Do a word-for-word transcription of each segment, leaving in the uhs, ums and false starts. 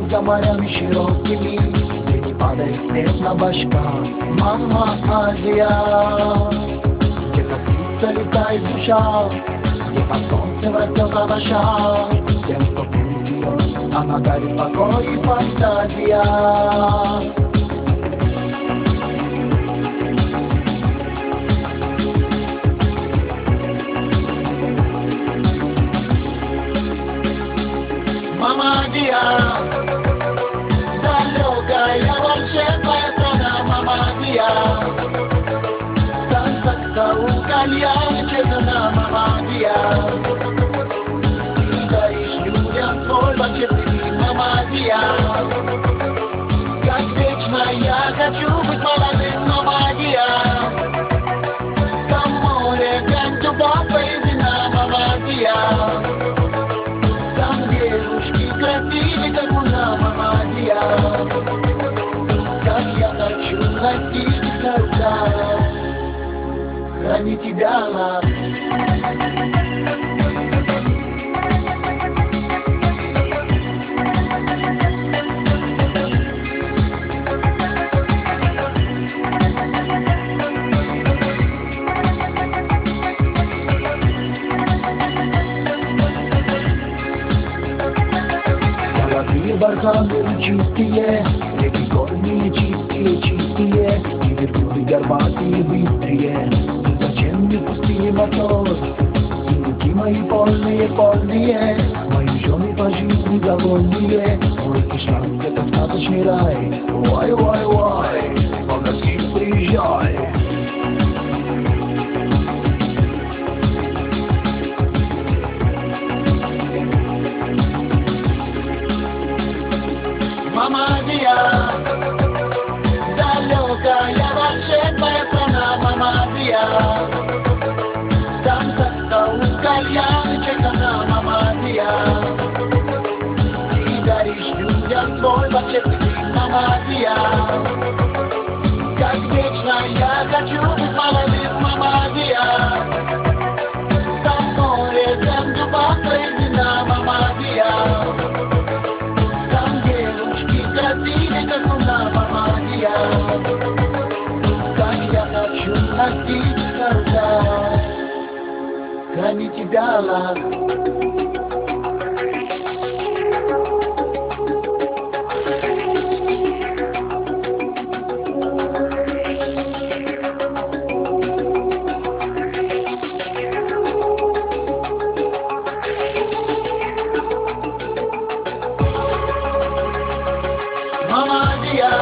за морями широкими, где не падает снег на башках. Мама Азия, где как птица летает душа, где под солнцем растет овоща. Тем, кто пьет ее, она дарит покой и фантазия. Мамадия, далекая волшебная страна Мамадия. Танца кау кальян чекана Мамадия. Ты даришь людям свой волшебный Мамадия. Как вечно я хочу быть молодым Мамадия. Там море, гань, любовь, поедина Мамадия. Красивый, как луна, Мамадия. Как я хочу носить их на руках, хранить тебя на... Золотые барханы чистые, реки горные чистые, чистые, и верблюды горбатые быстрые. Ну зачем мне в пустыне мотор? И руки мои полные, полные, мои жены по жизни довольные. Мой кишлак — это сказочный рай. Ой, ой, ой, магазин, приезжай. Мамадия, далекая волшебная страна Мамадия. Танца кау кальян чекана Мамадия. Ты даришь людям свой волшебный мир Мамадия. Как вечно я хочу быть молодым Мамадия. Там море, землю, поедина Мамадия. Красивый, как луна, Мамадия. Как я хочу носить на руках, хранить тебя, Аллах. Мамадия,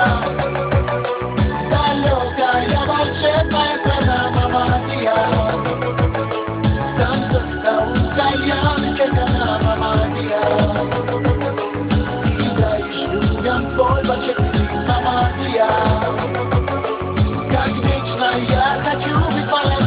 далекая волшебная страна Мамадия. Танца кау кальян чекана Мамадия. Ты даешь людям свой волшебный мир Мамадия. Как вечно я хочу быть молодым